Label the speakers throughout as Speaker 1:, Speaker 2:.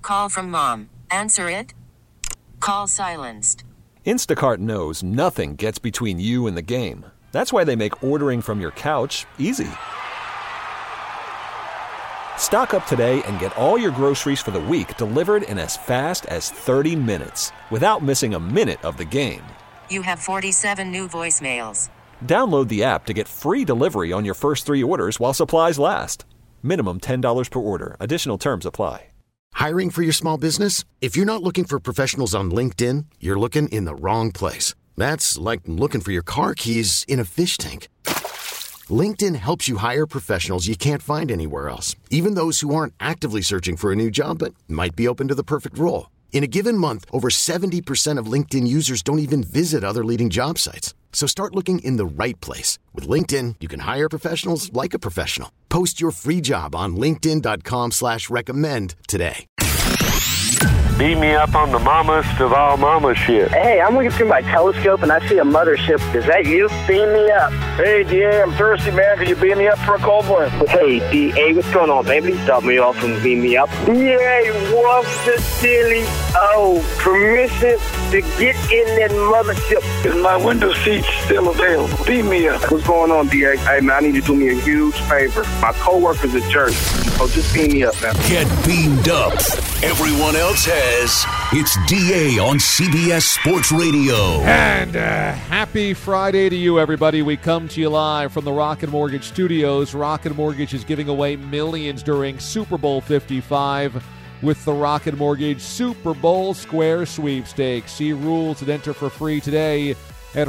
Speaker 1: Call from mom. Answer it. Call silenced.
Speaker 2: Instacart knows nothing gets between you and the game. That's why they make ordering from your couch easy. Stock up today and get all your groceries for the week delivered in as fast as 30 minutes without missing a minute of the game.
Speaker 1: You have 47 new voicemails.
Speaker 2: Download the app to get free delivery on your first 3 orders while supplies last. Minimum $10 per order. Additional terms apply.
Speaker 3: Hiring for your small business? If you're not looking for professionals on LinkedIn, you're looking in the wrong place. That's like looking for your car keys in a fish tank. LinkedIn helps you hire professionals you can't find anywhere else, even those who aren't actively searching for a new job but might be open to the perfect role. In a given month, over 70% of LinkedIn users don't even visit other leading job sites. So start looking in the right place. With LinkedIn, you can hire professionals like a professional. Post your free job on linkedin.com/recommend today.
Speaker 4: Beat me up on the mamas of all mama shit.
Speaker 5: Hey, I'm looking through my telescope and I see a mothership. Is that you? Beam me up.
Speaker 6: Hey, DA, I'm thirsty, man. Can you beam me up for a cold one?
Speaker 5: Hey, DA, what's going on, baby? Stop me off and beam me up.
Speaker 6: DA, what's the silly? Oh, permission to get in that mothership. Is my window seat still available? Beam me up.
Speaker 5: What's going on, DA? Hey, man, I need you to do me a huge favor. My coworker's a jerk. So just beam me up, man.
Speaker 7: Get beamed up. Everyone else has. It's DA on CBS Sports Radio.
Speaker 8: And happy Friday to you, everybody. We come to you live from the Rocket Mortgage Studios. Rocket Mortgage is giving away millions during Super Bowl 55 with the Rocket Mortgage Super Bowl Square Sweepstakes. See rules and enter for free today at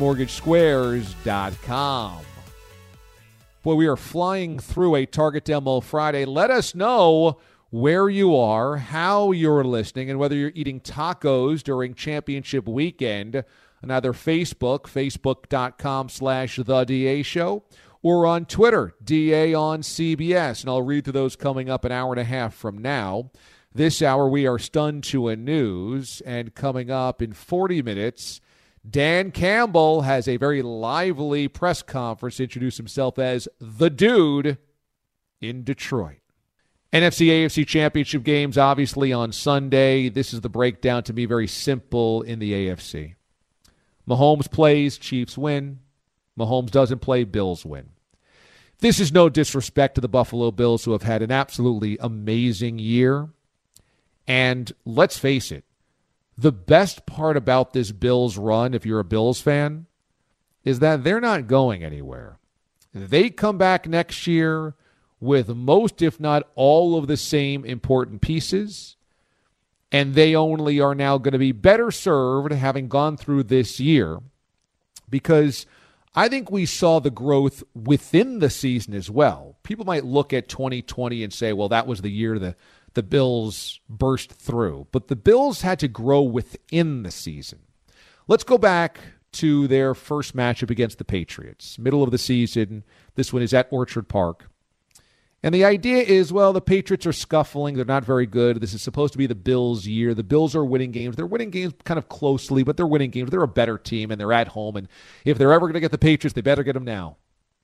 Speaker 8: rocketmortgagesquares.com. Boy, we are flying through a Target Demo Friday. Let us know where you are, how you're listening, and whether you're eating tacos during championship weekend on either Facebook, facebook.com/The Show, or on Twitter, DA on CBS. And I'll read through those coming up an hour and a half from now. This hour, we are stunned to a news, and coming up in 40 minutes, Dan Campbell has a very lively press conference to introduce himself as the dude in Detroit. NFC, AFC championship games, obviously, on Sunday. This is the breakdown, to be very simple, in the AFC. Mahomes plays, Chiefs win. Mahomes doesn't play, Bills win. This is no disrespect to the Buffalo Bills, who have had an absolutely amazing year. And let's face it, the best part about this Bills run, if you're a Bills fan, is that they're not going anywhere. They come back next year with most, if not all, of the same important pieces, and they only are now going to be better served having gone through this year, because I think we saw the growth within the season as well. People might look at 2020 and say, well, that was the year the Bills burst through, but the Bills had to grow within the season. Let's go back to their first matchup against the Patriots, middle of the season. This one is at Orchard Park. And the idea is, well, the Patriots are scuffling. They're not very good. This is supposed to be the Bills' year. The Bills are winning games. They're winning games kind of closely, but they're winning games. They're a better team, and they're at home. And if they're ever going to get the Patriots, they better get them now.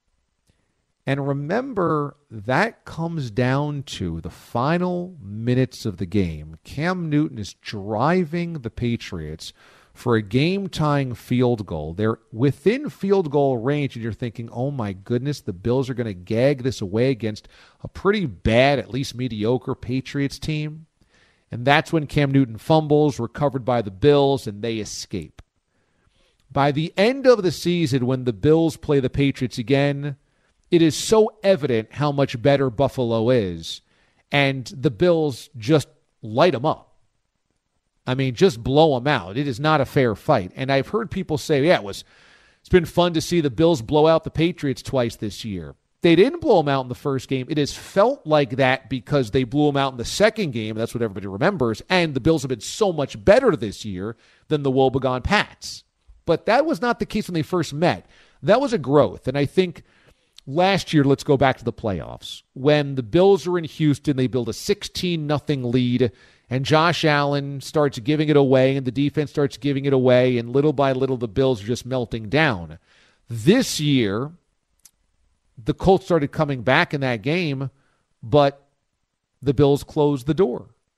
Speaker 8: And remember, that comes down to the final minutes of the game. Cam Newton is driving the Patriots for a game-tying field goal. They're within field goal range, and you're thinking, oh my goodness, the Bills are going to gag this away against a pretty bad, at least mediocre Patriots team. And that's when Cam Newton fumbles, recovered by the Bills, and they escape. By the end of the season, when the Bills play the Patriots again, it is so evident how much better Buffalo is, and the Bills just light them up. I mean, just blow them out. It is not a fair fight. And I've heard people say, yeah, it's been fun to see the Bills blow out the Patriots twice this year. They didn't blow them out in the first game. It has felt like that because they blew them out in the second game. That's what everybody remembers. And the Bills have been so much better this year than the woebegone Pats. But that was not the case when they first met. That was a growth. And I think last year, let's go back to the playoffs. When the Bills are in Houston, they build a 16-0 lead. And Josh Allen starts giving it away, and the defense starts giving it away, and little by little the Bills are just melting down. This year, the Colts started coming back in that game, but the Bills closed the door.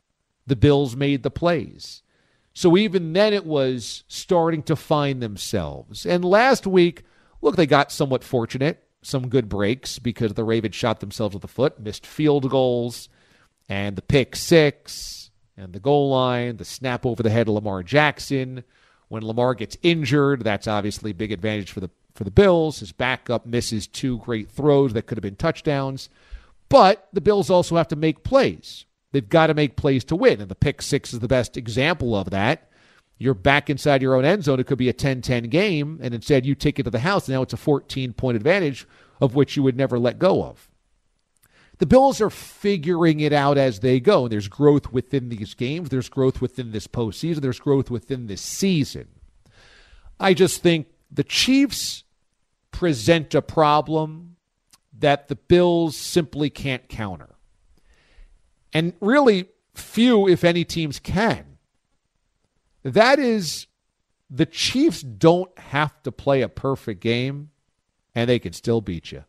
Speaker 8: the Bills made the plays. So even then it was starting to find themselves. And last week, look, they got somewhat fortunate, some good breaks because the Ravens shot themselves in the foot, missed field goals, and the pick six, and the goal line, the snap over the head of Lamar Jackson. When Lamar gets injured, that's obviously a big advantage for the Bills. His backup misses 2 great throws that could have been touchdowns. But the Bills also have to make plays. They've got to make plays to win, and the pick six is the best example of that. You're back inside your own end zone. It could be a 10-10 game, and instead you take it to the house, and now it's a 14-point advantage of which you would never let go of. The Bills are figuring it out as they go, and there's growth within these games. There's growth within this postseason. There's growth within this season. I just think the Chiefs present a problem that the Bills simply can't counter. And really, few, if any, teams can. That is, the Chiefs don't have to play a perfect game, and they can still beat you.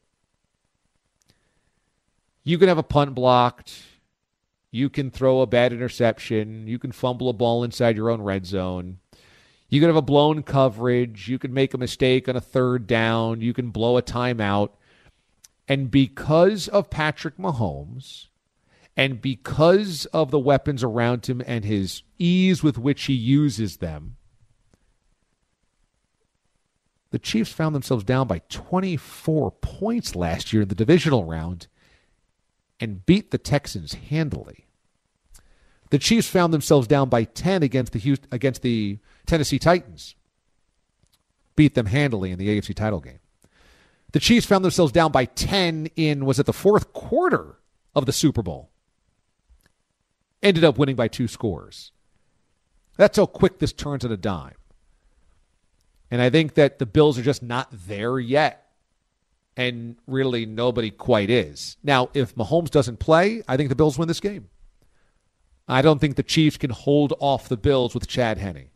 Speaker 8: You can have a punt blocked. You can throw a bad interception. You can fumble a ball inside your own red zone. You can have a blown coverage. You can make a mistake on a third down. You can blow a timeout. And because of Patrick Mahomes, and because of the weapons around him and his ease with which he uses them, the Chiefs found themselves down by 24 points last year in the divisional round and beat the Texans handily. The Chiefs found themselves down by 10 against the Tennessee Titans, beat them handily in the AFC title game. The Chiefs found themselves down by 10 in, was it the fourth quarter of the Super Bowl? Ended up winning by 2 scores. That's how quick this turns on a dime. And I think that the Bills are just not there yet. And really, nobody quite is. Now, if Mahomes doesn't play, I think the Bills win this game. I don't think the Chiefs can hold off the Bills with Chad Henne.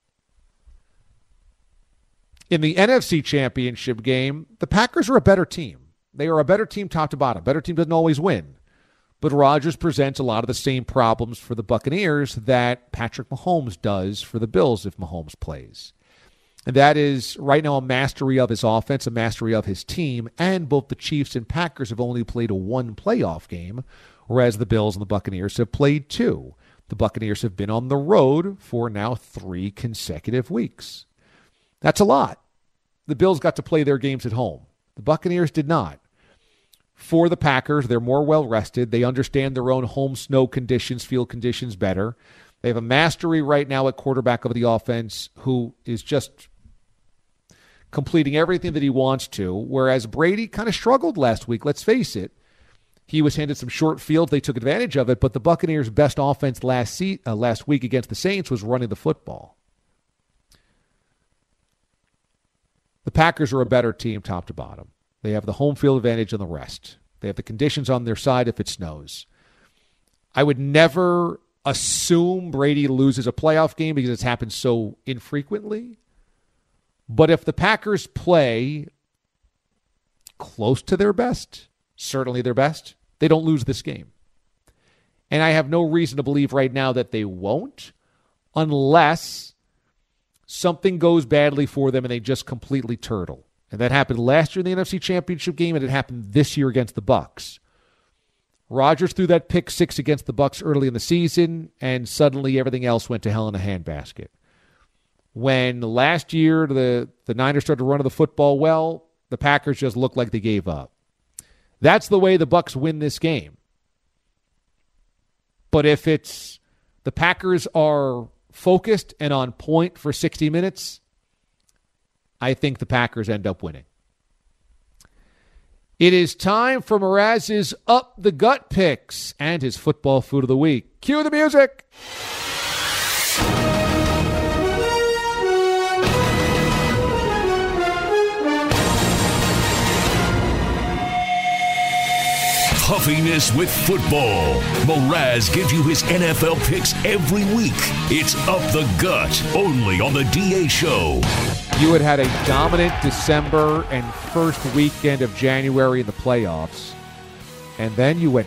Speaker 8: In the NFC Championship game, the Packers are a better team. They are a better team top to bottom. Better team doesn't always win. But Rodgers presents a lot of the same problems for the Buccaneers that Patrick Mahomes does for the Bills if Mahomes plays. And that is right now a mastery of his offense, a mastery of his team, and both the Chiefs and Packers have only played 1 playoff game, whereas the Bills and the Buccaneers have played 2. The Buccaneers have been on the road for now 3 consecutive weeks. That's a lot. The Bills got to play their games at home. The Buccaneers did not. For the Packers, they're more well-rested. They understand their own home snow conditions, field conditions better. They have a mastery right now at quarterback of the offense who is just completing everything that he wants to, whereas Brady kind of struggled last week. Let's face it. He was handed some short fields. They took advantage of it, but the Buccaneers' best offense last week against the Saints was running the football. The Packers are a better team top to bottom. They have the home field advantage and the rest. They have the conditions on their side if it snows. I would never assume Brady loses a playoff game because it's happened so infrequently. But if the Packers play close to their best, certainly their best, they don't lose this game. And I have no reason to believe right now that they won't unless something goes badly for them and they just completely turtle. And that happened last year in the NFC Championship game, and it happened this year against the Bucs. Rodgers threw that pick six against the Bucs early in the season, and suddenly everything else went to hell in a handbasket. When last year the Niners started running the football well, the Packers just looked like they gave up. That's the way the Bucs win this game. But if it's the Packers are focused and on point for 60 minutes, I think the Packers end up winning. It is time for Mraz's Up the Gut picks and his football food of the week. Cue the music.
Speaker 7: Puffiness with football. Mraz gives you his NFL picks every week. It's Up the Gut, only on the DA Show.
Speaker 8: You had a dominant December and first weekend of January in the playoffs. And then you went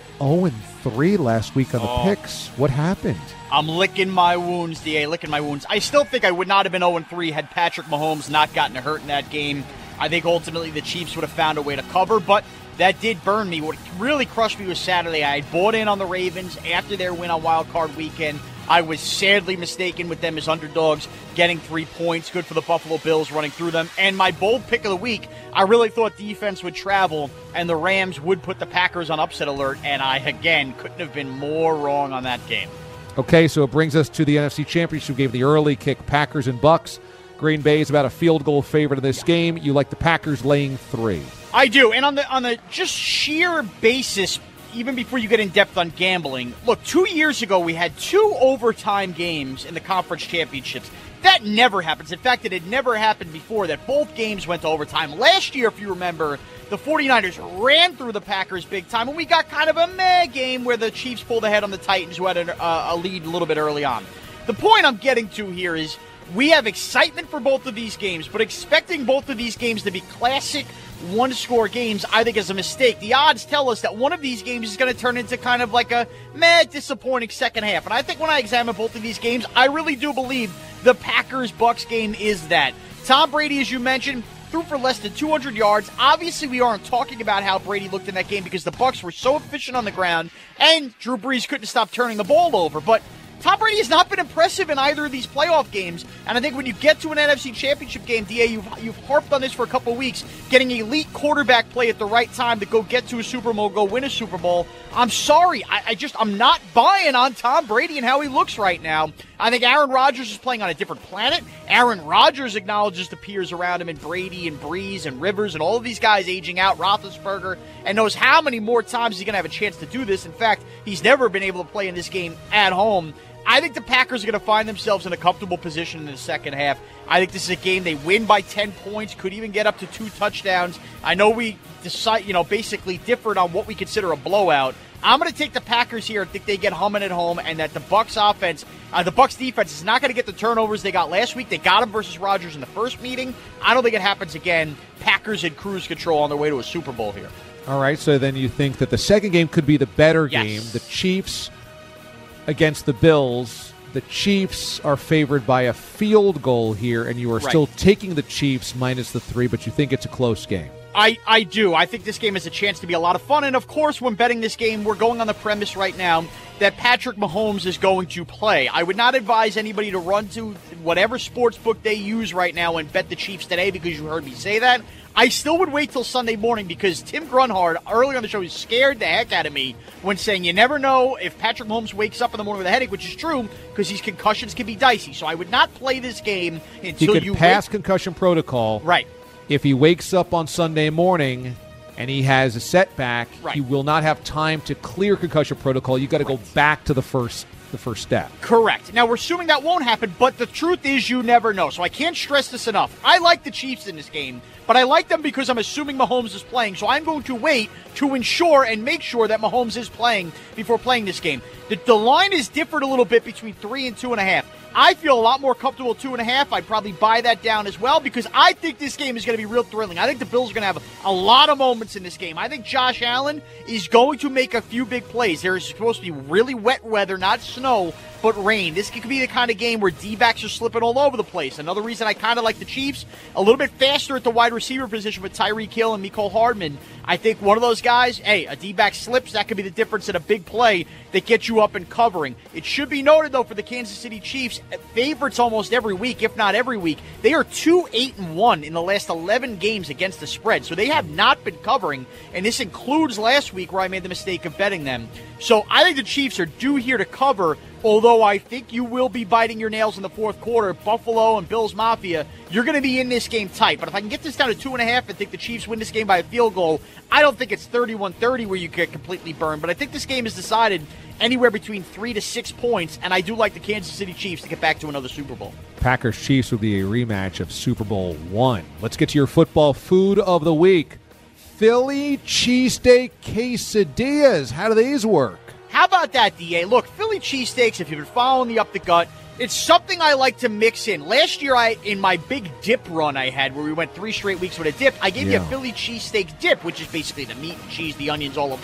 Speaker 8: 0-3 last week on the picks. What happened?
Speaker 9: I'm licking my wounds, DA, licking my wounds. I still think I would not have been 0-3 had Patrick Mahomes not gotten hurt in that game. I think ultimately the Chiefs would have found a way to cover, but that did burn me. What really crushed me was Saturday. I had bought in on the Ravens after their win on Wild Card Weekend. I was sadly mistaken with them as underdogs, getting 3 points. Good for the Buffalo Bills running through them. And my bold pick of the week, I really thought defense would travel and the Rams would put the Packers on upset alert. And I, again, couldn't have been more wrong on that game.
Speaker 8: Okay, so it brings us to the NFC Championship game, the early kick, Packers and Bucks. Green Bay is about a field goal favorite in this game. You like the Packers laying 3.
Speaker 9: I do. And on the just sheer basis, even before you get in depth on gambling, look, 2 years ago we had 2 overtime games in the conference championships. That never happens. In fact, it had never happened before that both games went to overtime. Last year, if you remember, the 49ers ran through the Packers big time, and we got kind of a meh game where the Chiefs pulled ahead on the Titans, who had a lead a little bit early on. The point I'm getting to here is we have excitement for both of these games, but expecting both of these games to be classic one-score games, I think, is a mistake. The odds tell us that one of these games is going to turn into kind of like a disappointing second half. And I think when I examine both of these games, I really do believe the Packers-Bucks game is that. Tom Brady, as you mentioned, threw for less than 200 yards. Obviously, we aren't talking about how Brady looked in that game because the Bucks were so efficient on the ground, and Drew Brees couldn't stop turning the ball over. But Tom Brady has not been impressive in either of these playoff games, and I think when you get to an NFC Championship game, DA, you've harped on this for a couple of weeks, getting elite quarterback play at the right time to go get to a Super Bowl, go win a Super Bowl. I'm sorry, I'm not buying on Tom Brady and how he looks right now. I think Aaron Rodgers is playing on a different planet. Aaron Rodgers acknowledges the peers around him, and Brady and Breeze and Rivers and all of these guys aging out, Roethlisberger, and knows how many more times he's going to have a chance to do this. In fact, he's never been able to play in this game at home. I think the Packers are going to find themselves in a comfortable position in the second half. I think this is a game they win by 10 points, could even get up to 2 touchdowns. I know we decide, basically differed on what we consider a blowout. I'm going to take the Packers here. I think they get humming at home, and that the Bucks offense, the Bucks defense is not going to get the turnovers they got last week. They got them versus Rodgers in the first meeting. I don't think it happens again. Packers in cruise control on their way to a Super Bowl here.
Speaker 8: All right, so then you think that the second game could be the better game. The Chiefs against the Bills. The Chiefs are favored by a field goal here, and you are still taking the Chiefs minus the 3, but you think it's a close game.
Speaker 9: I do. I think this game has a chance to be a lot of fun, and of course, when betting this game, we're going on the premise right now that Patrick Mahomes is going to play. I would not advise anybody to run to whatever sports book they use right now and bet the Chiefs today because you heard me say that. I still would wait till Sunday morning because Tim Grunhard, earlier on the show, scared the heck out of me when saying you never know if Patrick Mahomes wakes up in the morning with a headache, which is true because these concussions can be dicey. So I would not play this game until
Speaker 8: you pass concussion protocol.
Speaker 9: Right.
Speaker 8: If he wakes up on Sunday morning and he has a setback, he will not have time to clear concussion protocol. You got to go back to the first step.
Speaker 9: Correct. Now, we're assuming that won't happen, but the truth is you never know. So I can't stress this enough. I like the Chiefs in this game, but I like them because I'm assuming Mahomes is playing. So I'm going to wait to ensure and make sure that Mahomes is playing before playing this game. The line is different a little bit between 3 and 2.5. I feel a lot more comfortable at 2.5. I'd probably buy that down as well because I think this game is going to be real thrilling. I think the Bills are going to have a lot of moments in this game. I think Josh Allen is going to make a few big plays. There is supposed to be really wet weather, not snow, but rain. This could be the kind of game where D-backs are slipping all over the place. Another reason I kind of like the Chiefs, a little bit faster at the wide receiver position with Tyreek Hill and Mecole Hardman. I think one of those guys, a D-back slips, that could be the difference in a big play that gets you up and covering. It should be noted, though, for the Kansas City Chiefs, favorites almost every week, if not every week. They are 2-8-1 in the last 11 games against the spread, so they have not been covering, and this includes last week where I made the mistake of betting them. So I think the Chiefs are due here to cover, although I think you will be biting your nails in the fourth quarter. Buffalo and Bills Mafia, you're going to be in this game tight. But if I can get this down to 2.5 and think the Chiefs win this game by a field goal, I don't think it's 31-30 where you get completely burned. But I think this game is decided anywhere between 3 to 6 points, and I do like the Kansas City Chiefs to get back to another Super Bowl.
Speaker 8: Packers-Chiefs will be a rematch of Super Bowl I. Let's get to your football food of the week. Philly cheesesteak quesadillas. How do these work?
Speaker 9: How about that, DA? Look, Philly cheesesteaks, if you've been following the Up the Gut, it's something I like to mix in. Last year, in my big dip run I had, where we went 3 straight weeks with a dip, I gave you a Philly cheesesteak dip, which is basically the meat and cheese, the onions, all of that.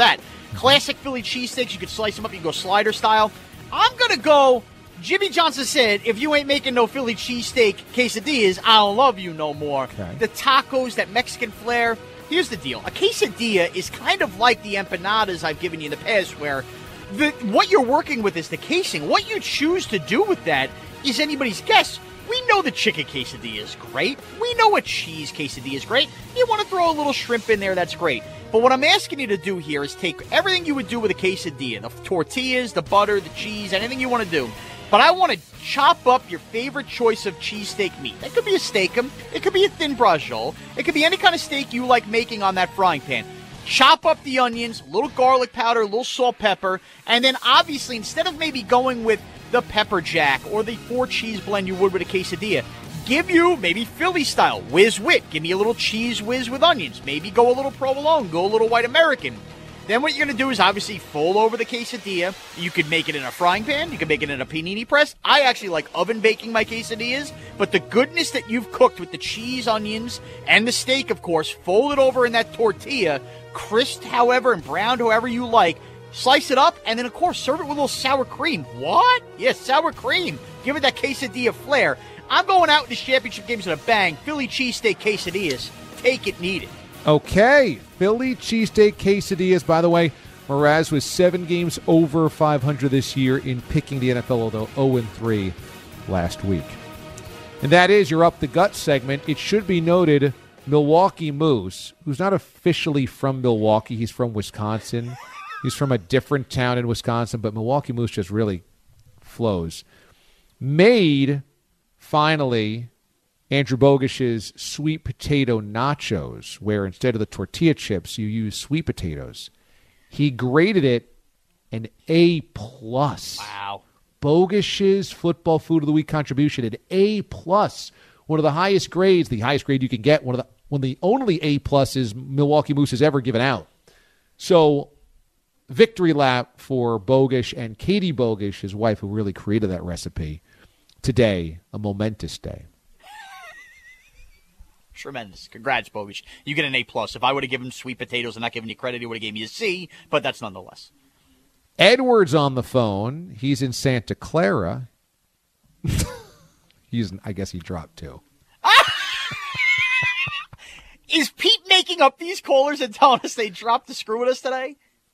Speaker 9: Classic Philly cheesesteaks, you could slice them up, you can go slider style. I'm going to go, Jimmy Johnson said, if you ain't making no Philly cheesesteak quesadillas, I don't love you no more.
Speaker 8: Okay.
Speaker 9: The tacos, that Mexican flair. Here's the deal. A quesadilla is kind of like the empanadas I've given you in the past, where what you're working with is the casing. What you choose to do with that is anybody's guess. We know the chicken quesadilla is great. We know a cheese quesadilla is great. You want to throw a little shrimp in there, that's great. But what I'm asking you to do here is take everything you would do with a quesadilla, the tortillas, the butter, the cheese, anything you want to do. But I want to chop up your favorite choice of cheesesteak meat. That could be a steakum. It could be a thin braciole. It could be any kind of steak you like making on that frying pan. Chop up the onions, a little garlic powder, a little salt, pepper, and then obviously instead of maybe going with the pepper jack or the 4-cheese blend you would with a quesadilla, give you maybe Philly style, whiz wit. Give me a little cheese whiz with onions. Maybe go a little provolone, go a little white American. Then what you're going to do is obviously fold over the quesadilla. You could make it in a frying pan. You can make it in a panini press. I actually like oven baking my quesadillas, but the goodness that you've cooked with the cheese, onions, and the steak, of course, fold it over in that tortilla, crisped however and browned however you like. Slice it up, and then, of course, serve it with a little sour cream. What? Yes, sour cream. Give it that quesadilla flair. I'm going out in these championship games with a bang. Philly cheesesteak quesadillas. Take it, need it.
Speaker 8: Okay. Philly cheesesteak quesadillas. By the way, Mraz was 7 games over 500 this year in picking the NFL, although 0-3 last week. And that is your Up the Gut segment. It should be noted, Milwaukee Moose, who's not officially from Milwaukee, he's from Wisconsin. He's from a different town in Wisconsin, but Milwaukee Moose just really flows. Made, finally, Andrew Bogish's sweet potato nachos, where instead of the tortilla chips, you use sweet potatoes. He graded it an A+.
Speaker 9: Wow.
Speaker 8: Bogish's Football Food of the Week contribution, an A+. One of the highest grades, the highest grade you can get, one of the only A+ is Milwaukee Moose has ever given out. So, victory lap for Bogish and Katie Bogish, his wife, who really created that recipe. Today, a momentous day.
Speaker 9: Tremendous. Congrats, Bogish. You get an A+. If I would have given him sweet potatoes and not given you credit, he would have given me a C, but that's nonetheless.
Speaker 8: Edward's on the phone. He's in Santa Clara. I guess he dropped too.
Speaker 9: Is Pete making up these callers and telling us they dropped to screw with us today?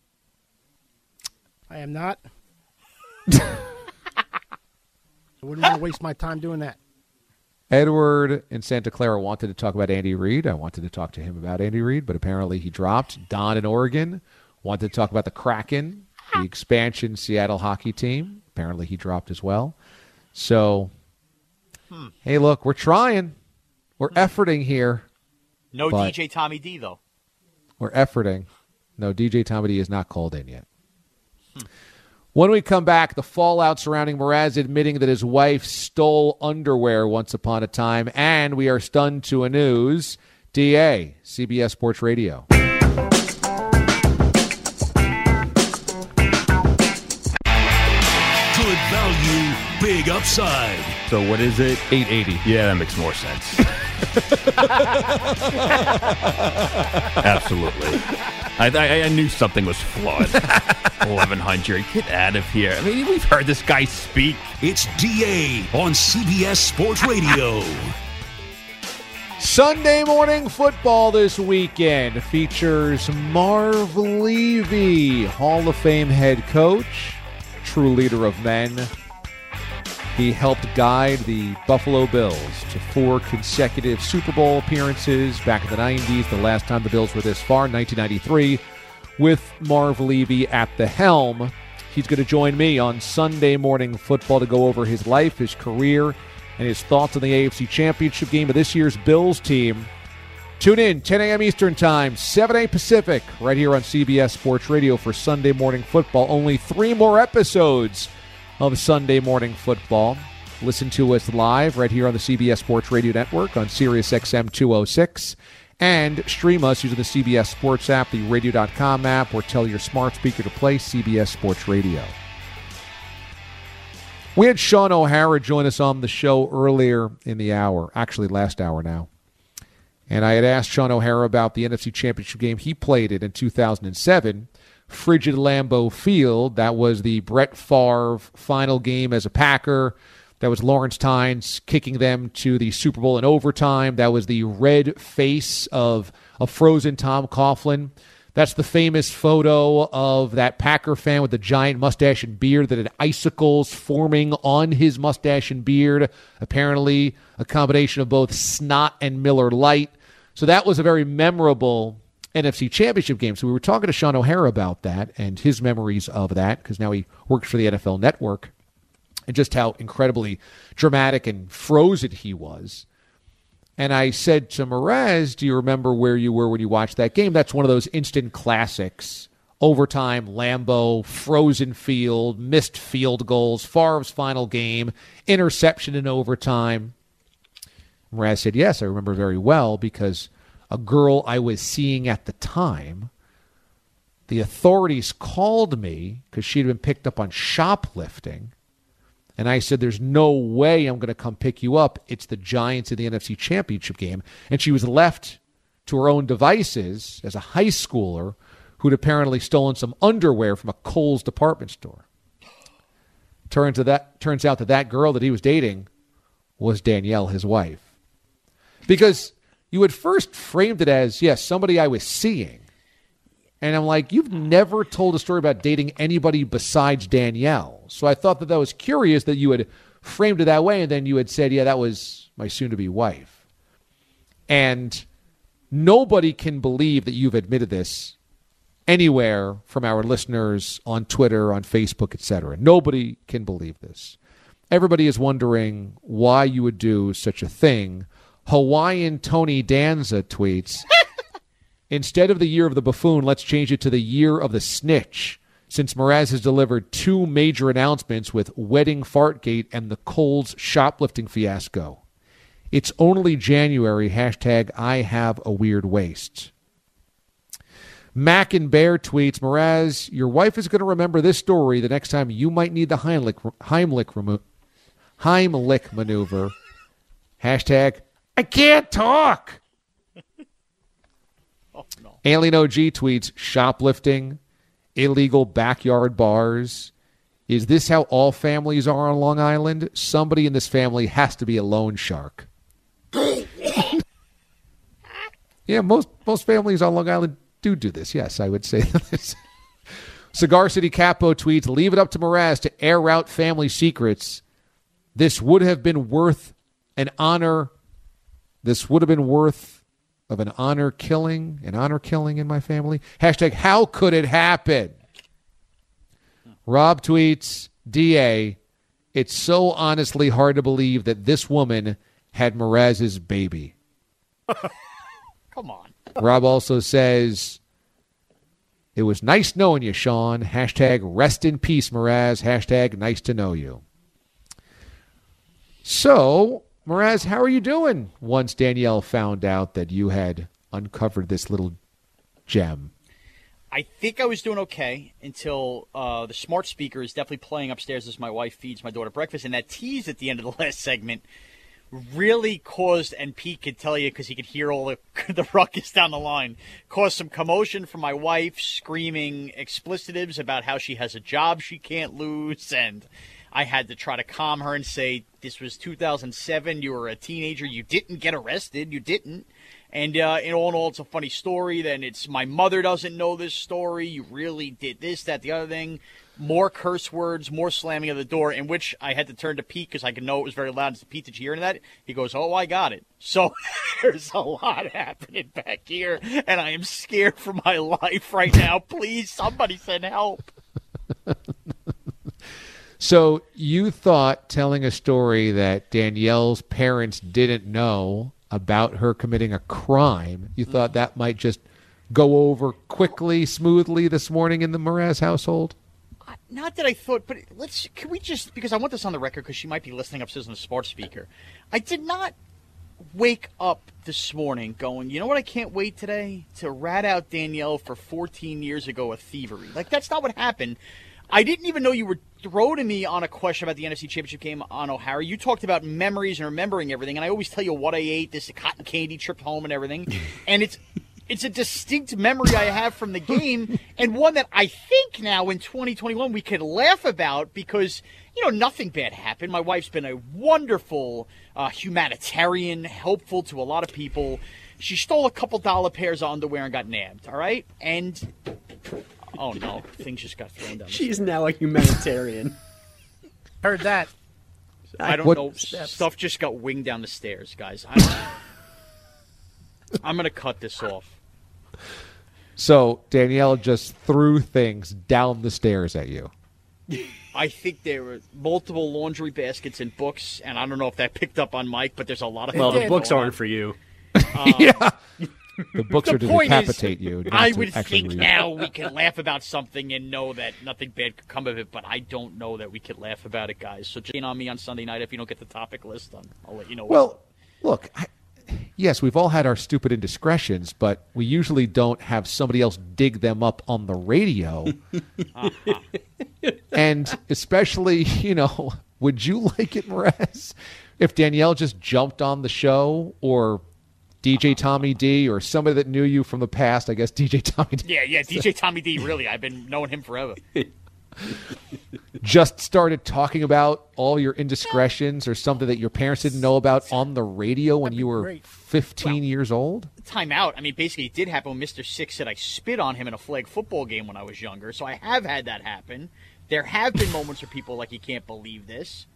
Speaker 10: I am not. I wouldn't want to waste my time doing that.
Speaker 8: Edward in Santa Clara wanted to talk about Andy Reid. I wanted to talk to him about Andy Reid, but apparently he dropped. Don in Oregon wanted to talk about the Kraken, the expansion Seattle hockey team. Apparently he dropped as well. So, hey, look, we're trying. We're efforting here.
Speaker 9: No DJ Tommy D, though.
Speaker 8: We're efforting. No, DJ Tommy D is not called in yet. When we come back, the fallout surrounding Mraz admitting that his wife stole underwear once upon a time, and we are stunned to a news. DA, CBS Sports Radio.
Speaker 7: Good value, big upside.
Speaker 11: So what is it?
Speaker 8: $8.80.
Speaker 11: Yeah, that makes more sense. Absolutely. I knew something was flawed. 1100. Get out of here. I mean, we've heard this guy speak.
Speaker 7: It's DA on CBS Sports Radio.
Speaker 8: Sunday morning football this weekend features Marv Levy, Hall of Fame head coach, true leader of men. He helped guide the Buffalo Bills to 4 consecutive Super Bowl appearances back in the 90s. The last time the Bills were this far, 1993, with Marv Levy at the helm. He's going to join me on Sunday morning football to go over his life, his career, and his thoughts on the AFC Championship game of this year's Bills team. Tune in, 10 a.m. Eastern Time, 7 a.m. Pacific, right here on CBS Sports Radio for Sunday morning football. Only 3 more episodes of Sunday morning football. Listen to us live right here on the CBS Sports Radio Network on Sirius XM 206, and stream us using the CBS Sports app, the radio.com app, or tell your smart speaker to play CBS Sports Radio. We had Sean O'Hara join us on the show earlier in the hour, actually last hour now. And I had asked Sean O'Hara about the NFC Championship game he played in 2007 frigid Lambeau Field. That was the Brett Favre final game as a Packer. That was Lawrence Tynes kicking them to the Super Bowl in overtime. That was the red face of a frozen Tom Coughlin. That's the famous photo of that Packer fan with the giant mustache and beard that had icicles forming on his mustache and beard. Apparently a combination of both snot and Miller Lite. So that was a very memorable NFC Championship game. So we were talking to Sean O'Hara about that and his memories of that, because now he works for the NFL Network, and just how incredibly dramatic and frozen he was. And I said to Mraz, do you remember where you were when you watched that game? That's one of those instant classics. Overtime, Lambeau, frozen field, missed field goals, Favre's final game, interception in overtime. Mraz said, yes, I remember very well, because a girl I was seeing at the time, the authorities called me because she'd been picked up on shoplifting. And I said, there's no way I'm going to come pick you up. It's the Giants in the NFC Championship game. And she was left to her own devices as a high schooler who'd apparently stolen some underwear from a Kohl's department store. Turns out that girl that he was dating was Danielle, his wife. Because you had first framed it as, yes, somebody I was seeing. And I'm like, you've never told a story about dating anybody besides Danielle. So I thought that was curious that you had framed it that way, and then you had said, yeah, that was my soon-to-be wife. And nobody can believe that you've admitted this anywhere from our listeners on Twitter, on Facebook, etc. Nobody can believe this. Everybody is wondering why you would do such a thing. Hawaiian Tony Danza tweets, instead of the year of the buffoon, let's change it to the year of the snitch, since Mraz has delivered two major announcements with Wedding Fartgate and the Kohl's shoplifting fiasco. It's only January, hashtag I have a weird waist. Mac and Bear tweets, Mraz, your wife is going to remember this story the next time you might need the Heimlich maneuver. Hashtag I can't talk.
Speaker 9: Oh, no.
Speaker 8: Alien OG tweets, shoplifting, illegal backyard bars. Is this how all families are on Long Island? Somebody in this family has to be a loan shark. Yeah, most families on Long Island do this. Yes, I would say this. Cigar City Capo tweets, leave it up to Mraz to air out family secrets. This would have been worth an honor. This would have been worth of an honor killing in my family. Hashtag, how could it happen? Rob tweets, DA, it's so honestly hard to believe that this woman had Mraz's baby.
Speaker 9: Come on.
Speaker 8: Rob also says, it was nice knowing you, Sean. Hashtag, rest in peace, Mraz. Hashtag, nice to know you. So, Mraz, how are you doing once Danielle found out that you had uncovered this little gem?
Speaker 9: I think I was doing okay until the smart speaker is definitely playing upstairs as my wife feeds my daughter breakfast. And that tease at the end of the last segment really caused, and Pete could tell you because he could hear all the ruckus down the line, caused some commotion from my wife screaming explicitives about how she has a job she can't lose. And I had to try to calm her and say, this was 2007. You were a teenager. You didn't get arrested. You didn't. And in all, it's a funny story. Then it's my mother doesn't know this story. You really did this, that, the other thing. More curse words, more slamming of the door, in which I had to turn to Pete because I could know it was very loud. And Pete, did you hear any of that? He goes, oh, I got it. So there's a lot happening back here, and I am scared for my life right now. Please, somebody send help.
Speaker 8: So you thought telling a story that Danielle's parents didn't know about her committing a crime, you thought that might just go over quickly, smoothly this morning in the Mraz household?
Speaker 9: Not that I thought, but can we just, because I want this on the record because she might be listening upstairs on the smart speaker. I did not wake up this morning going, you know what I can't wait today? To rat out Danielle for 14 years ago of thievery. Like, that's not what happened. I didn't even know you were throwing me on a question about the NFC Championship game on O'Hara. You talked about memories and remembering everything, and I always tell you what I ate, this cotton candy trip home and everything. And It's a distinct memory I have from the game, and one that I think now in 2021 we could laugh about because, nothing bad happened. My wife's been a wonderful humanitarian, helpful to a lot of people. She stole a couple dollar pairs of underwear and got nabbed, all right? And, oh no, things just got thrown down.
Speaker 12: She's now a humanitarian.
Speaker 10: Heard that.
Speaker 9: I don't know. Stuff just got winged down the stairs, guys. I'm going to cut this off.
Speaker 8: So Danielle just threw things down the stairs at you.
Speaker 9: I think there were multiple laundry baskets and books, and I don't know if that picked up on Mike, but there's a lot of...
Speaker 12: Well, the books aren't for you.
Speaker 8: Yeah. The books are to decapitate you.
Speaker 9: I would think now we can laugh about something and know that nothing bad could come of it, but I don't know that we could laugh about it, guys. So just in on me on Sunday night if you don't get the topic list, I'll let you know.
Speaker 8: Well, look, yes, we've all had our stupid indiscretions, but we usually don't have somebody else dig them up on the radio. And especially, would you like it, Mraz, if Danielle just jumped on the show or DJ Tommy D or somebody that knew you from the past? I guess DJ Tommy D.
Speaker 9: Yeah, DJ Tommy D, really. I've been knowing him forever.
Speaker 8: Just started talking about all your indiscretions or something that your parents didn't know about on the radio when you were 15 years old?
Speaker 9: Time out. I mean, basically, it did happen when Mr. Six said I spit on him in a flag football game when I was younger, so I have had that happen. There have been moments where people like, you can't believe this.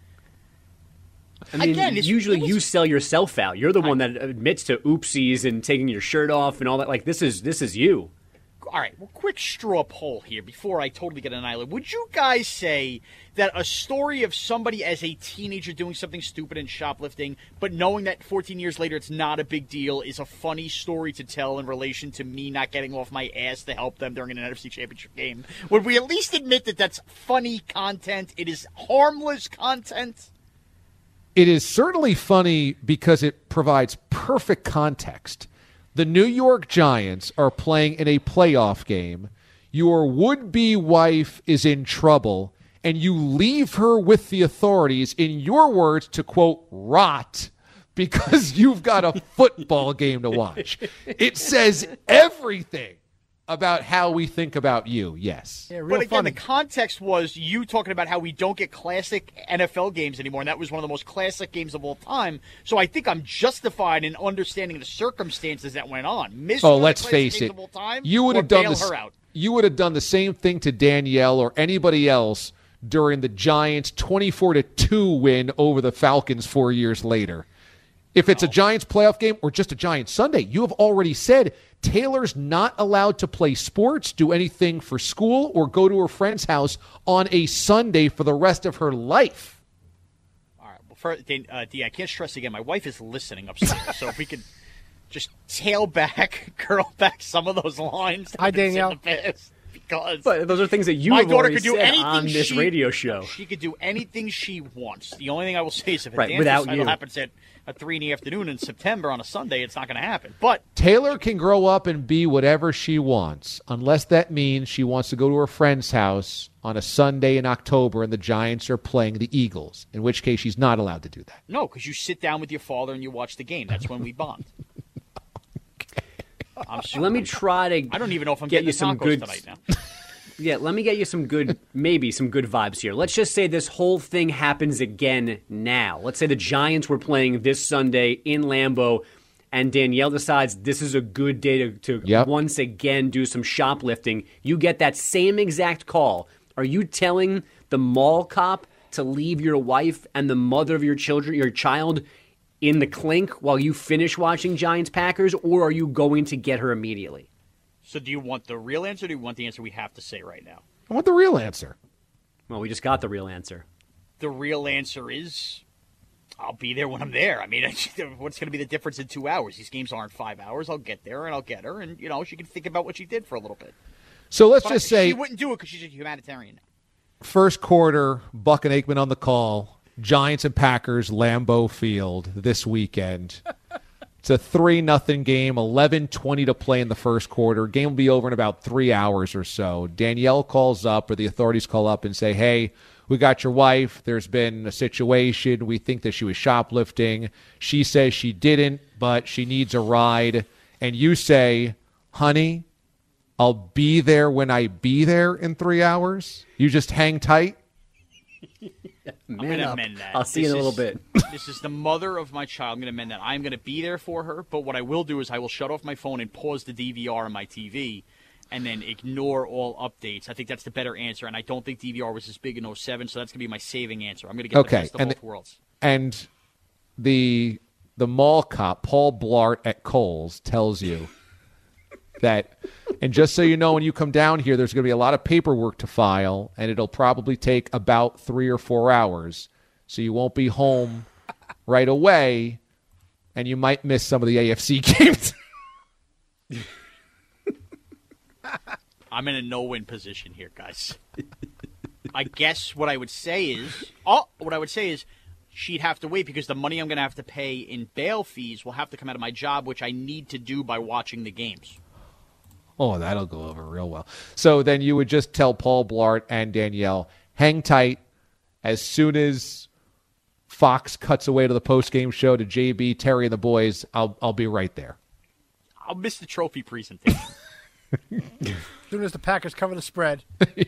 Speaker 12: I mean, again, usually you sell yourself out. You're the one that admits to oopsies and taking your shirt off and all that. Like, this is you.
Speaker 9: All right, well, quick straw poll here before I totally get annihilated. Would you guys say that a story of somebody as a teenager doing something stupid and shoplifting, but knowing that 14 years later it's not a big deal, is a funny story to tell in relation to me not getting off my ass to help them during an NFC Championship game? Would we at least admit that that's funny content? It is harmless content?
Speaker 8: It is certainly funny because it provides perfect context. The New York Giants are playing in a playoff game. Your would-be wife is in trouble, and you leave her with the authorities, in your words, to, quote, rot, because you've got a football game to watch. It says everything about how we think about you, yes.
Speaker 10: Yeah,
Speaker 9: but again, the context was you talking about how we don't get classic NFL games anymore, and that was one of the most classic games of all time. So I think I'm justified in understanding the circumstances that went on.
Speaker 8: Let's face it. You would have done the same thing to Danielle or anybody else during the Giants' 24-2 win over the Falcons 4 years later. If it's a Giants playoff game or just a Giants Sunday, you have already said Taylor's not allowed to play sports, do anything for school, or go to her friend's house on a Sunday for the rest of her life.
Speaker 9: All right. Well, first, D, I can't stress again, my wife is listening upstairs, so if we could just curl back some of those lines.
Speaker 10: Hi, Danielle.
Speaker 12: But those are things that you have already said on this radio show.
Speaker 9: She could do anything she wants. The only thing I will say is if a dance
Speaker 12: without
Speaker 9: recital
Speaker 12: you
Speaker 9: happens at 3 in the afternoon in September on a Sunday, it's not going to happen. But
Speaker 8: Taylor can grow up and be whatever she wants, unless that means she wants to go to her friend's house on a Sunday in October and the Giants are playing the Eagles, in which case she's not allowed to do that.
Speaker 9: No, because you sit down with your father and you watch the game. That's when we bond.
Speaker 12: Let me try to.
Speaker 9: I don't even know if I'm
Speaker 12: get
Speaker 9: getting
Speaker 12: you some
Speaker 9: tacos
Speaker 12: good
Speaker 9: tonight now.
Speaker 12: Yeah, let me get you some good, maybe some good vibes here. Let's just say this whole thing happens again now. Let's say the Giants were playing this Sunday in Lambeau, and Danielle decides this is a good day to once again do some shoplifting. You get that same exact call. Are you telling the mall cop to leave your wife and the mother of your child in the clink while you finish watching Giants-Packers, or are you going to get her immediately?
Speaker 9: So do you want the real answer, or do you want the answer we have to say right now?
Speaker 8: I want the real answer.
Speaker 12: Well, we just got the real answer.
Speaker 9: The real answer is I'll be there when I'm there. I mean, what's going to be the difference in 2 hours? These games aren't 5 hours. I'll get there, and I'll get her, and, she can think about what she did for a little bit.
Speaker 8: So let's just say
Speaker 9: she wouldn't do it because she's a humanitarian.
Speaker 8: First quarter, Buck and Aikman on the call. Giants and Packers, Lambeau Field this weekend. It's a 3-0 game, 11:20 to play in the first quarter. Game will be over in about 3 hours or so. Danielle calls up, or the authorities call up and say, hey, we got your wife. There's been a situation. We think that she was shoplifting. She says she didn't, but she needs a ride. And you say, honey, I'll be there when I be there in 3 hours. You just hang tight.
Speaker 9: I'm going to amend that.
Speaker 12: I'll see you in a little bit.
Speaker 9: This is the mother of my child. I'm going to amend that. I'm going to be there for her, but what I will do is I will shut off my phone and pause the DVR on my TV and then ignore all updates. I think that's the better answer, and I don't think DVR was as big in 07, so that's going to be my saving answer. I'm going to get the best of both worlds.
Speaker 8: And the mall cop, Paul Blart at Kohl's, tells you that, and just so you know, when you come down here, there's going to be a lot of paperwork to file, and it'll probably take about 3 or 4 hours. So you won't be home right away, and you might miss some of the AFC games.
Speaker 9: I'm in a no-win position here, guys. I guess what I would say is she'd have to wait because the money I'm going to have to pay in bail fees will have to come out of my job, which I need to do by watching the games.
Speaker 8: Oh, that'll go over real well. So then you would just tell Paul Blart and Danielle, hang tight. As soon as Fox cuts away to the post-game show to JB, Terry, and the boys, I'll be right there.
Speaker 9: I'll miss the trophy presentation.
Speaker 10: As soon as the Packers cover the spread.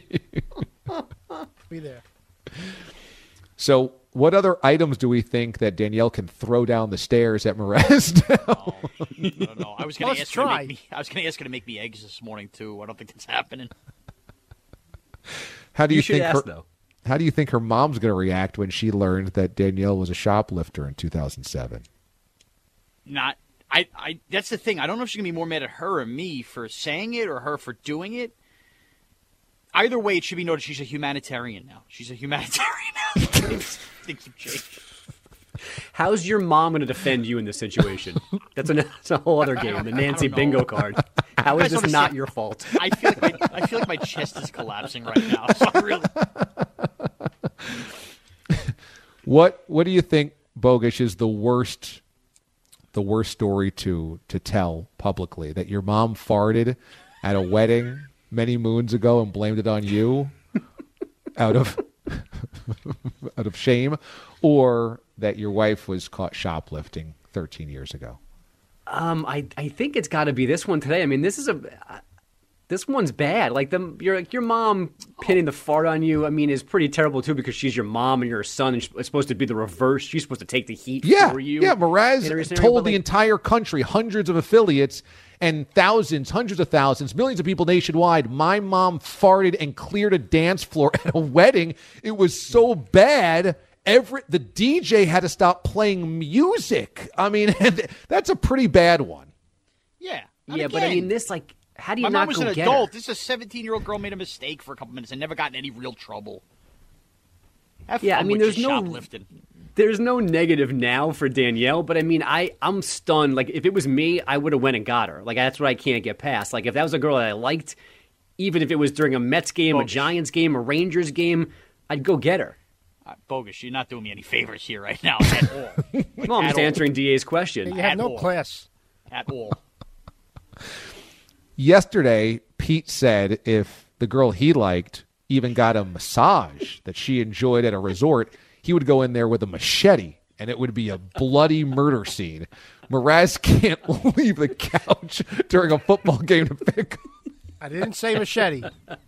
Speaker 10: Be there.
Speaker 8: So what other items do we think that Danielle can throw down the stairs at Mraz now?
Speaker 9: No. I was going to ask her to make me eggs this morning too. I don't think that's happening.
Speaker 8: How do you think her mom's going to react when she learned that Danielle was a shoplifter in 2007?
Speaker 9: That's the thing. I don't know if she's going to be more mad at her or me for saying it or her for doing it. Either way, it should be noted she's a humanitarian now. She's a humanitarian now. Things have changed.
Speaker 12: How's your mom going to defend you in this situation? That's a whole other game, the Nancy bingo card. How is this not your fault?
Speaker 9: I feel like my chest is collapsing right now. So I really...
Speaker 8: What do you think, Bogusch, is the worst story to tell publicly? That your mom farted at a wedding many moons ago and blamed it on you out of shame, or that your wife was caught shoplifting 13 years ago?
Speaker 12: I think it's got to be this one today. I mean, this one's bad. Like your mom pinning the fart on you, I mean, is pretty terrible too, because she's your mom and you're her son, and it's supposed to be the reverse. She's supposed to take the heat for you.
Speaker 8: Yeah, Mraz told the entire country, hundreds of affiliates, and hundreds of thousands, millions of people nationwide, my mom farted and cleared a dance floor at a wedding. It was so bad, the DJ had to stop playing music. I mean, that's a pretty bad one.
Speaker 9: Yeah.
Speaker 12: Yeah, but I mean, this, like, how do you not go get her?
Speaker 9: My mom was an adult. This is a 17-year-old girl made a mistake for a couple minutes and never got in any real trouble.
Speaker 12: There's no negative now for Danielle, but I mean, I'm stunned. Like, if it was me, I would have went and got her. Like, that's what I can't get past. Like, if that was a girl that I liked, even if it was during a Mets game, a Giants game, a Rangers game, I'd go get her.
Speaker 9: Bogusch, you're not doing me any favors here right now at all.
Speaker 12: Well, I'm just answering DA's question.
Speaker 10: You have no class.
Speaker 9: At all.
Speaker 8: Yesterday, Pete said if the girl he liked even got a massage that she enjoyed at a resort, he would go in there with a machete, and it would be a bloody murder scene. Mraz can't leave the couch during a football game to pick.
Speaker 10: I didn't say machete.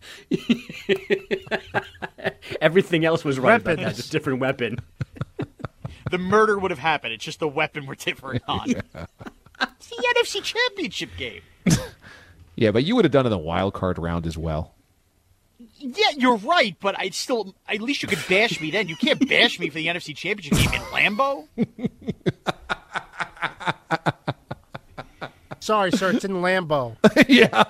Speaker 12: Everything else was right about that, just different weapon.
Speaker 9: The murder would have happened. It's just the weapon we're differing on.
Speaker 8: Yeah.
Speaker 9: It's the NFC Championship game.
Speaker 8: Yeah, but you would have done it in the wild card round as well.
Speaker 9: Yeah, you're right, but at least you could bash me then. You can't bash me for the NFC Championship game in Lambeau.
Speaker 10: Sorry, sir, it's in Lambeau.
Speaker 8: Yeah.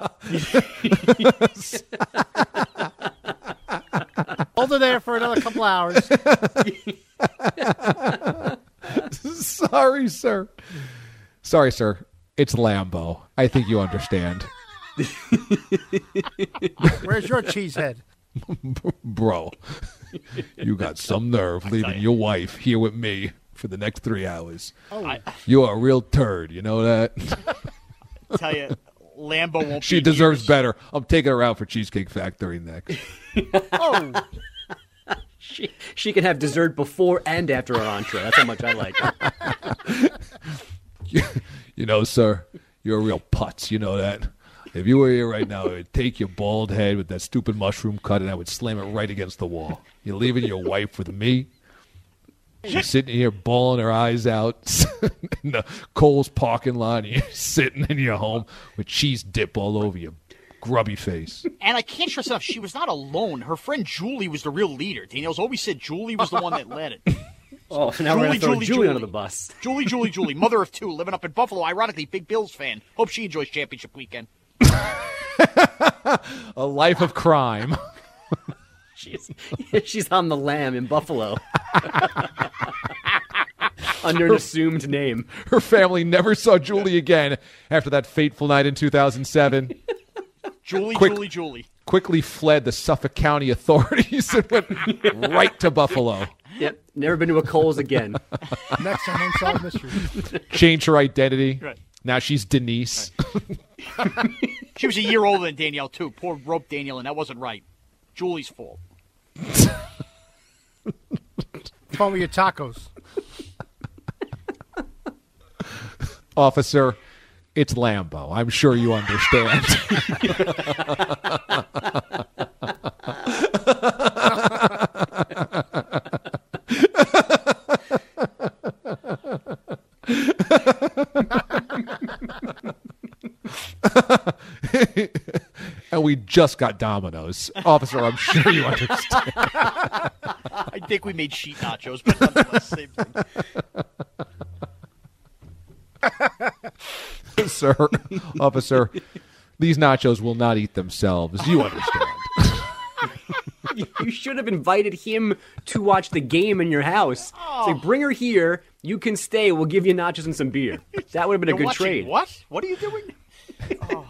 Speaker 10: Hold her there for another couple hours.
Speaker 8: Sorry, sir. Sorry, sir. It's Lambeau. I think you understand.
Speaker 10: Where's your cheesehead?
Speaker 8: Bro, you got some nerve leaving your wife here with me for the next 3 hours.
Speaker 10: Oh.
Speaker 8: You're a real turd, you know that?
Speaker 9: I tell you, Lambeau won't
Speaker 8: She deserves better. I'm taking her out for Cheesecake Factory next.
Speaker 10: Oh.
Speaker 12: She can have dessert before and after her entree. That's how much I like her.
Speaker 8: You know, sir, you're a real putz. You know that. If you were here right now, I would take your bald head with that stupid mushroom cut and I would slam it right against the wall. You're leaving your wife with me? She's sitting here bawling her eyes out in the Kohl's parking lot. And you're sitting in your home with cheese dip all over your grubby face.
Speaker 9: And I can't stress enough, she was not alone. Her friend Julie was the real leader. Danielle's always said Julie was the one that led it.
Speaker 12: Oh, so now we're going to throw Julie under the bus.
Speaker 9: Julie, mother of two, living up in Buffalo. Ironically, big Bills fan. Hope she enjoys championship weekend.
Speaker 8: A life of crime.
Speaker 12: She's on the lam in Buffalo. Under an assumed name.
Speaker 8: Her family never saw Julie again after that fateful night in 2007.
Speaker 9: Julie.
Speaker 8: Quickly fled the Suffolk County authorities and went right to Buffalo.
Speaker 12: Yep, never been to a Kohl's again.
Speaker 10: Next on Unsolved Mysteries.
Speaker 8: Changed her identity.
Speaker 9: Right.
Speaker 8: Now she's Denise.
Speaker 9: Right. She was a year older than Danielle, too. Poor rope Danielle, and that wasn't right. Julie's fault.
Speaker 10: What's wrong with your tacos?
Speaker 8: Officer, it's Lambo. I'm sure you understand. And we just got Domino's. Officer, I'm sure you understand.
Speaker 9: I think we made sheet nachos, but nonetheless, same thing.
Speaker 8: Sir, officer, these nachos will not eat themselves. You understand.
Speaker 12: You should have invited him to watch the game in your house. Say, bring her here. You can stay. We'll give you nachos and some beer. That would have been a good trade.
Speaker 9: What? What are you doing? Oh.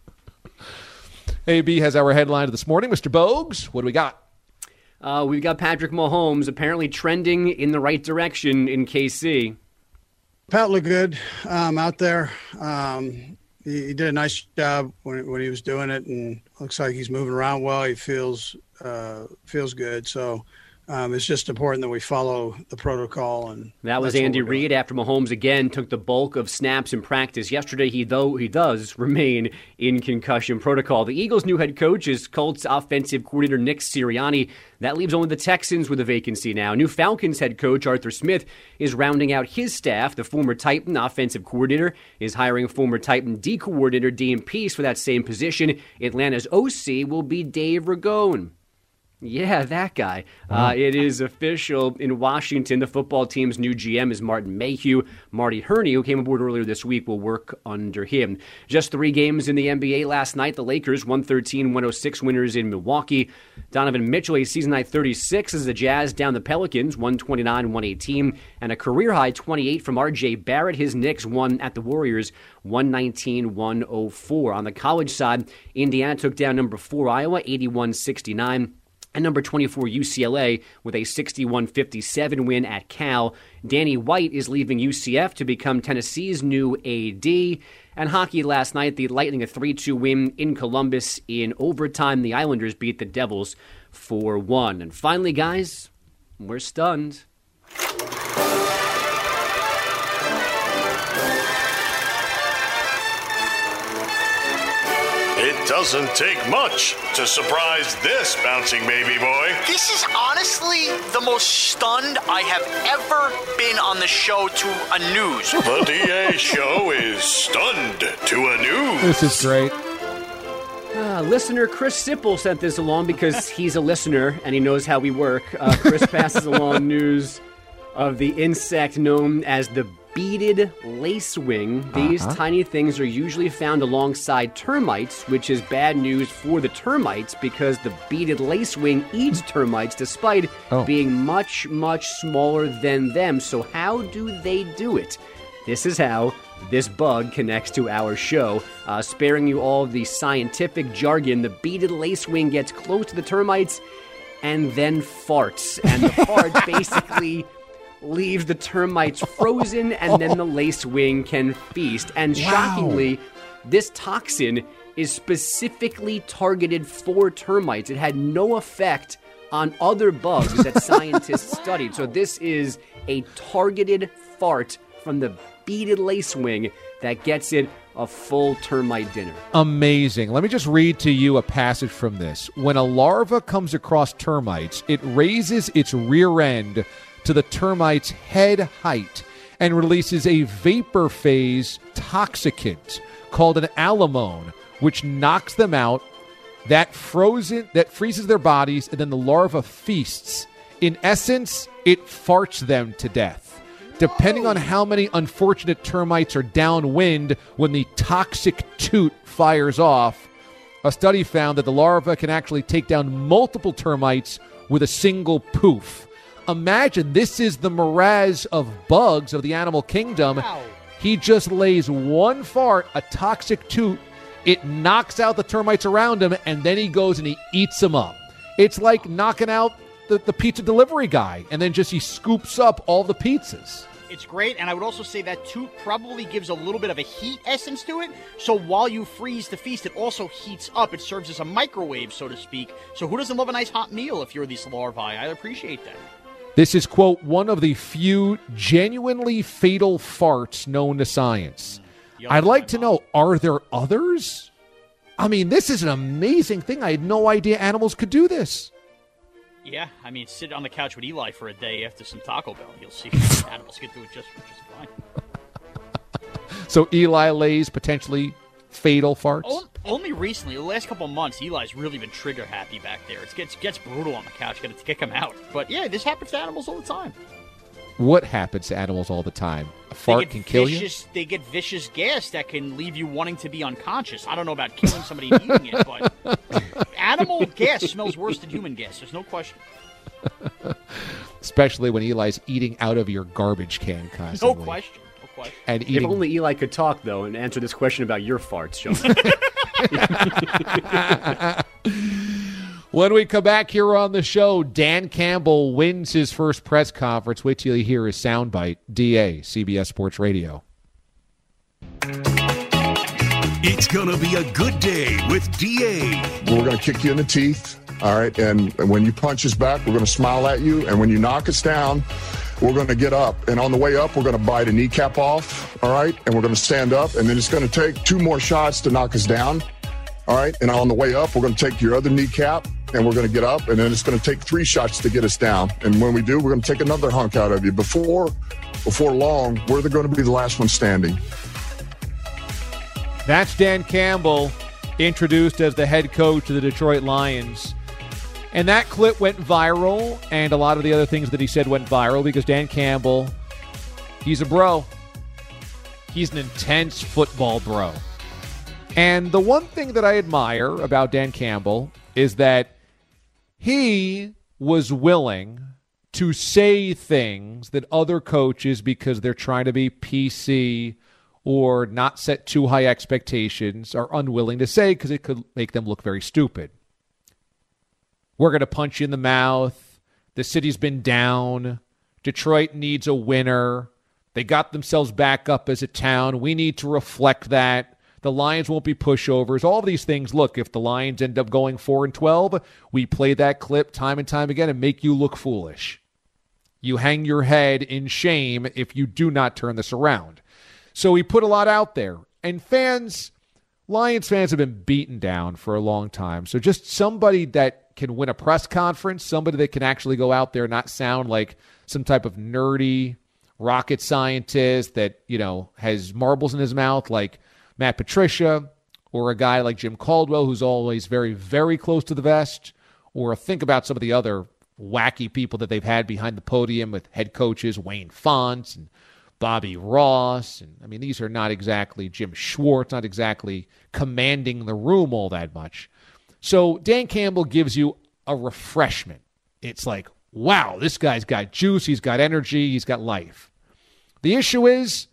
Speaker 8: AB has our headline this morning. Mr. Bogues, what do we got?
Speaker 12: We've got Patrick Mahomes apparently trending in the right direction in KC.
Speaker 13: Pat looked good out there. He did a nice job when he was doing it, and looks like he's moving around well. He feels good. So it's just important that we follow the protocol. And
Speaker 12: that was Andy Reid after Mahomes again took the bulk of snaps in practice yesterday. He does remain in concussion protocol. The Eagles' new head coach is Colts offensive coordinator Nick Sirianni. That leaves only the Texans with a vacancy now. New Falcons head coach Arthur Smith is rounding out his staff. The former Titan offensive coordinator is hiring former Titan D coordinator Dean Pease for that same position. Atlanta's OC will be Dave Ragone. Yeah, that guy. It is official in Washington. The football team's new GM is Martin Mayhew. Marty Herney, who came aboard earlier this week, will work under him. Just 3 games in the NBA last night. The Lakers 113-106 winners in Milwaukee. Donovan Mitchell, a season-high 36 as the Jazz down the Pelicans 129-118. And a career-high 28 from R.J. Barrett. His Knicks won at the Warriors 119-104. On the college side, Indiana took down number 4 Iowa 81-69. And number 24, UCLA, with a 61-57 win at Cal. Danny White is leaving UCF to become Tennessee's new AD. And hockey last night, the Lightning a 3-2 win in Columbus in overtime. The Islanders beat the Devils 4-1. And finally, guys, we're stunned.
Speaker 14: It doesn't take much to surprise this bouncing baby boy.
Speaker 9: This is honestly the most stunned I have ever been on the show to a news.
Speaker 14: The DA show is stunned to a news.
Speaker 8: This is great.
Speaker 12: Listener Chris Sipple sent this along because he's a listener and he knows how we work. Chris passes along news of the insect known as the beaded lacewing. These tiny things are usually found alongside termites, which is bad news for the termites because the beaded lacewing eats termites despite being much, much smaller than them. So how do they do it? This is how this bug connects to our show. Sparing you all the scientific jargon, the beaded lacewing gets close to the termites and then farts. And the fart basically leaves the termites frozen, and then the lacewing can feast. And shockingly, this toxin is specifically targeted for termites. It had no effect on other bugs that scientists studied. So this is a targeted fart from the beaded lacewing that gets it a full termite dinner.
Speaker 8: Amazing. Let me just read to you a passage from this. When a larva comes across termites, it raises its rear end to the termite's head height and releases a vapor phase toxicant called an alamone, which knocks them out. That freezes their bodies, and then the larva feasts. In essence, it farts them to death. Depending on how many unfortunate termites are downwind when the toxic toot fires off, a study found that the larva can actually take down multiple termites with a single poof. Imagine this is the Mraz of bugs of the animal kingdom. Wow. He just lays one fart, a toxic toot. It knocks out the termites around him, and then he goes and he eats them up. It's like knocking out the pizza delivery guy, and then just he scoops up all the pizzas.
Speaker 9: It's great, and I would also say that toot probably gives a little bit of a heat essence to it. So while you freeze the feast, it also heats up. It serves as a microwave, so to speak. So who doesn't love a nice hot meal if you're these larvae? I appreciate that.
Speaker 8: This is, quote, one of the few genuinely fatal farts known to science. I'd like to know, are there others? I mean, this is an amazing thing. I had no idea animals could do this.
Speaker 9: Yeah, I mean, sit on the couch with Eli for a day after some Taco Bell. You'll see animals can do it just fine.
Speaker 8: So Eli lays potentially fatal farts?
Speaker 9: Only recently, the last couple of months, Eli's really been trigger happy back there. It gets brutal on the couch. Got to kick him out. But yeah, this happens to animals all the time.
Speaker 8: What happens to animals all the time? A fart can kill you?
Speaker 9: They get vicious gas that can leave you wanting to be unconscious. I don't know about killing somebody and eating it, but animal gas smells worse than human gas. There's no question.
Speaker 8: Especially when Eli's eating out of your garbage can constantly.
Speaker 9: No question.
Speaker 8: And
Speaker 12: if only Eli could talk, though, and answer this question about your farts, John.
Speaker 8: When we come back here on the show, Dan Campbell wins his first press conference. Wait till you hear his soundbite. DA, CBS Sports Radio.
Speaker 7: It's going to be a good day with DA.
Speaker 15: We're going to kick you in the teeth, all right? And when you punch us back, we're going to smile at you. And when you knock us down, we're going to get up. And on the way up, we're going to bite a kneecap off, all right? And we're going to stand up. And then it's going to take 2 more shots to knock us down, all right? And on the way up, we're going to take your other kneecap, and we're going to get up. And then it's going to take 3 shots to get us down. And when we do, we're going to take another hunk out of you. Before long, we're going to be the last one standing.
Speaker 8: That's Dan Campbell, introduced as the head coach of the Detroit Lions. And that clip went viral, and a lot of the other things that he said went viral because Dan Campbell, he's a bro. He's an intense football bro. And the one thing that I admire about Dan Campbell is that he was willing to say things that other coaches, because they're trying to be PC or not set too high expectations, are unwilling to say because it could make them look very stupid. We're going to punch you in the mouth. The city's been down. Detroit needs a winner. They got themselves back up as a town. We need to reflect that. The Lions won't be pushovers. All of these things, look, if the Lions end up going 4-12, we play that clip time and time again and make you look foolish. You hang your head in shame if you do not turn this around. So he put a lot out there. And Lions fans have been beaten down for a long time. So just somebody that can win a press conference, somebody that can actually go out there and not sound like some type of nerdy rocket scientist that, has marbles in his mouth like Matt Patricia, or a guy like Jim Caldwell who's always very, very close to the vest, or think about some of the other wacky people that they've had behind the podium with head coaches, Wayne Fonts and Bobby Ross. And these are not exactly Jim Schwartz, not exactly commanding the room all that much. So Dan Campbell gives you a refreshment. It's like, wow, this guy's got juice, he's got energy, he's got life. The issue is,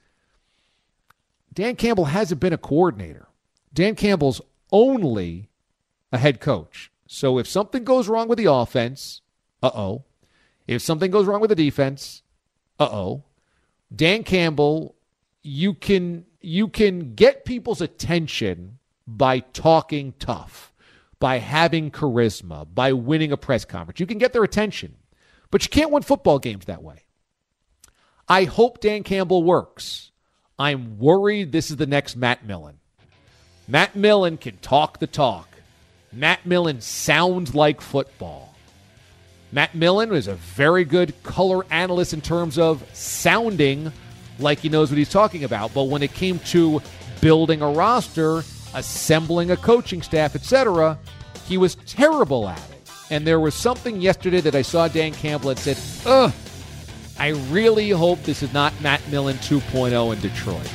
Speaker 8: Dan Campbell hasn't been a coordinator. Dan Campbell's only a head coach. So if something goes wrong with the offense, uh-oh. If something goes wrong with the defense, uh-oh. Dan Campbell, you can get people's attention by talking tough, by having charisma, by winning a press conference. You can get their attention, but you can't win football games that way. I hope Dan Campbell works I'm worried this is the next Matt Millen. Matt Millen can talk the talk. Matt Millen sounds like football. Matt Millen is a very good color analyst in terms of sounding like he knows what he's talking about. But when it came to building a roster, assembling a coaching staff, etc., he was terrible at it. And there was something yesterday that I saw Dan Campbell and said, I really hope this is not Matt Millen 2.0 in Detroit.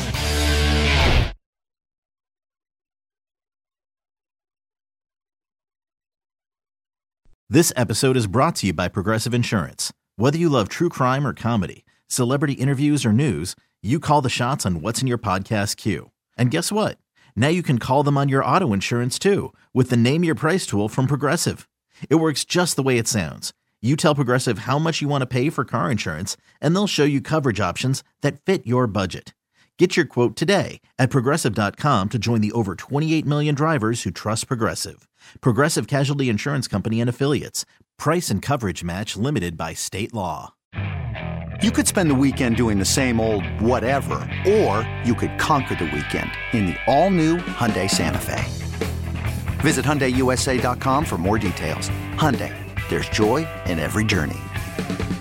Speaker 16: This episode is brought to you by Progressive Insurance. Whether you love true crime or comedy, celebrity interviews or news, you call the shots on what's in your podcast queue. And guess what? Now you can call them on your auto insurance too with the Name Your Price tool from Progressive. It works just the way it sounds. You tell Progressive how much you want to pay for car insurance, and they'll show you coverage options that fit your budget. Get your quote today at Progressive.com to join the over 28 million drivers who trust Progressive. Progressive Casualty Insurance Company and Affiliates. Price and coverage match limited by state law.
Speaker 17: You could spend the weekend doing the same old whatever, or you could conquer the weekend in the all-new Hyundai Santa Fe. Visit HyundaiUSA.com for more details. Hyundai, there's joy in every journey.